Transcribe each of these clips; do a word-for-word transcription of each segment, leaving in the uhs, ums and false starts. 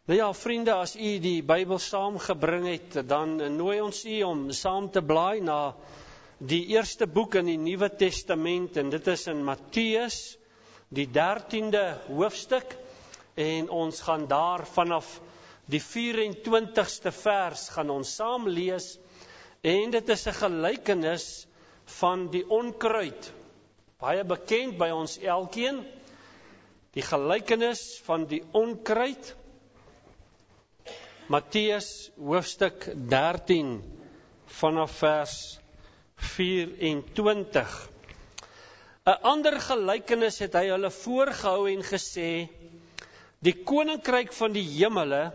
Nou ja, vriende, as u die Bybel saamgebring het, dan nooi ons u om saam te blaai na die eerste boek in die Nuwe Testament, en dit is in Matteus, die dertiende hoofstuk, en ons gaan daar vanaf die vyf-en-twintigste vers gaan ons saam lees, en dit is 'n gelykenis van die onkruid, baie bekend by ons elkeen, die gelykenis van die onkruid, Matteus hoofstuk dertien vanaf vers vyf-en-twintig. 'n Ander gelykenis het hy hulle voorgehou en gesê, die koninkryk van die hemele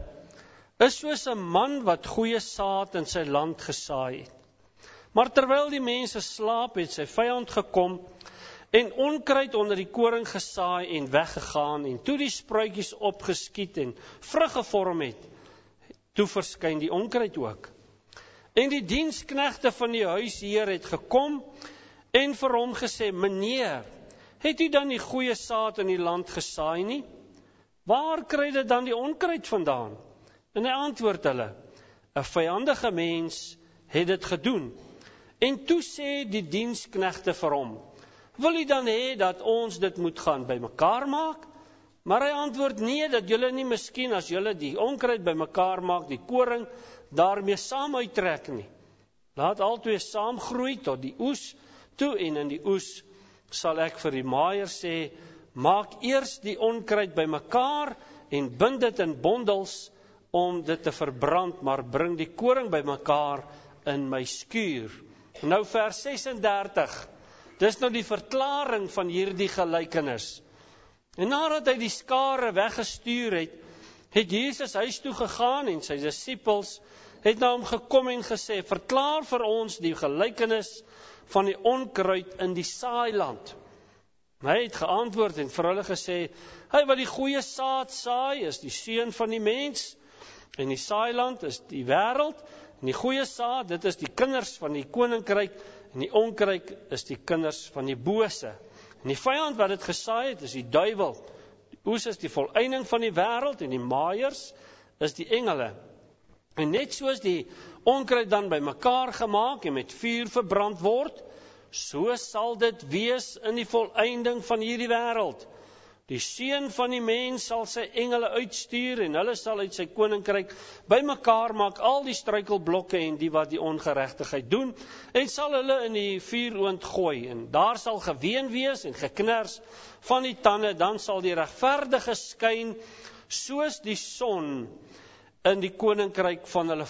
is soos 'n man wat goeie saad in sy land gesaai het. Maar terwyl die mense slaap, het sy vyand gekom en onkruid onder die koring gesaai en weggegaan, en toe die spruitjies opgeskiet en vrug gevorm het, toe verskyn die onkruid ook. En die diensknegte van die huisheer het gekom en vir hom gesê, meneer, het u dan die goeie saad in die land gesaai nie? Waar kry dit dan die onkruid vandaan? En hy antwoord hulle, 'n vyandige mens het dit gedoen. En toe sê die diensknegte vir hom, wil u dan hê dat ons dit moet gaan bymekaar maak? Maar hy antwoord, nee, dat julle nie miskien as julle die onkruid bymekaar maak, die koring daarmee saam uittrek nie. Laat albei saam groei tot die oes toe, en in die oes sal ek vir die maaier sê, maak eers die onkruid bymekaar en bind dit in bondels om dit te verbrand, maar bring die koring bymekaar in my skuur. Nou vers ses-en-dertig, dis nou die verklaring van hierdie gelykenis. En nadat hy die skare weggestuur het, het Jesus huis toe gegaan en sy disippels het na hom gekom en gesê, verklaar vir ons die gelykenis van die onkruid in die saailand. Hy het geantwoord en vir hulle gesê, hy wat die goeie saad saai is die seun van die mens, en die saailand is die wêreld, en die goeie saad, dit is die kinders van die koninkryk, en die onkruid is die kinders van die bose. En die vyand wat dit gesaai het, is die duiwel. Die oes is die volëinding van die wêreld, en die maaiers is die engele. En net soos die onkruid dan bymekaar gemaak en met vuur verbrand word, so sal dit wees in die volëinding van hierdie wêreld. Die seun van die mens sal sy engele uitstuur, en hulle sal uit sy koninkryk bymekaar maak al die struikelblokke en die wat die ongeregtigheid doen, en sal hulle in die vuuroond gooi, en daar sal geween wees en geknars van die tande, dan sal die regverdige skyn soos die son in die koninkryk van hulle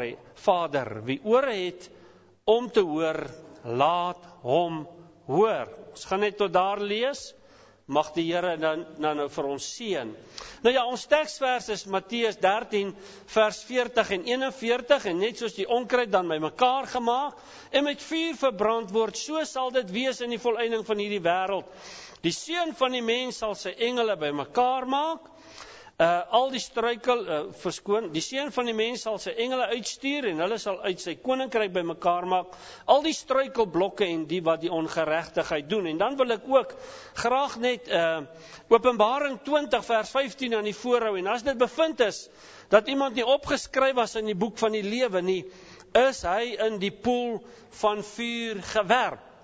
Vader. Wie ore het om te hoor, laat hom hoor. Ons gaan net tot daar lees. Mag die Here dan, dan nou vir ons seën. Nou ja, ons teksvers is Matteus dertien, vers veertig en eenenveertig, en net soos die onkruid dan bymekaar gemaak, en met vuur verbrand word, so sal dit wees in die volëinding van hierdie wêreld. Die seun van die mens sal sy engele bymekaar maak, uh, al die struikel, uh, verskoon, die seun van die mens sal sy engele uitstuur, en hulle sal uit sy koninkryk bymekaar maak, al die struikelblokke en die wat die ongeregtigheid doen. En dan wil ek ook graag net uh, Openbaring twintig vers vyftien aan die voorhou, en as dit bevind is, dat iemand nie opgeskryf was in die boek van die lewe nie, is hy in die poel van vuur gewerp.